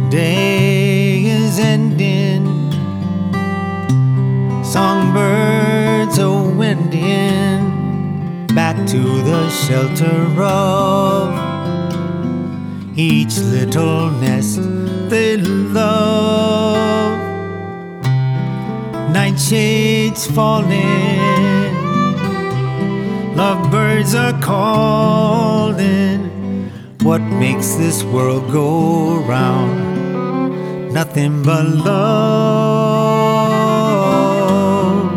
Day is ending, songbirds are wending back to the shelter of each little nest they love. Nightshades falling, lovebirds are calling. What makes this world go round? Nothing but love.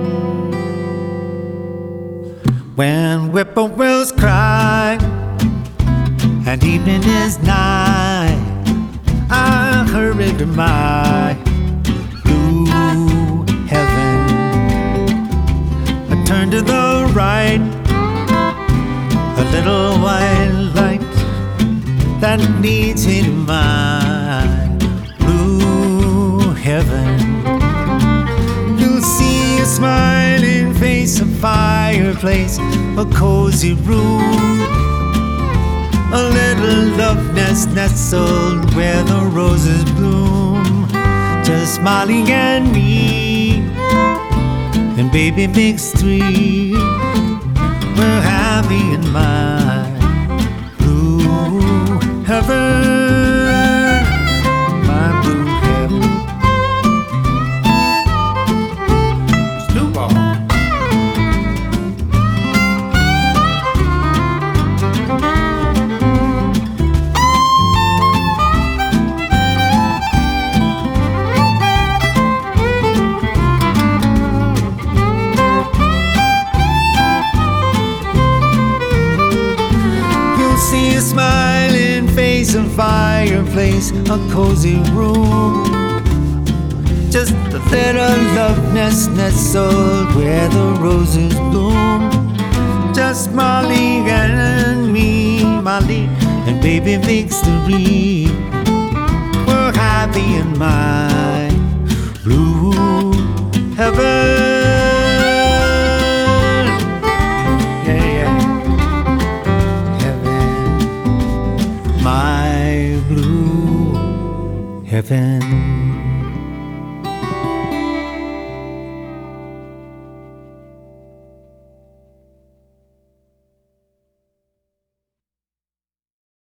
When whippoorwills cry and evening is nigh, I hurry to my blue heaven. I turn to the right, a little white light that leads me to my blue heaven. You'll see a smiling face, a fireplace, a cozy room, a little love nest nestled where the roses bloom. Just Molly and me, and baby makes three. We're happy in my blue heaven, my blue heaven. Snowball. See a smiling face, a fireplace, a cozy room. Just a little love nest nestled where the roses bloom. Just Molly and me, Molly and baby makes three. We're happy in my blue heaven. My blue heaven.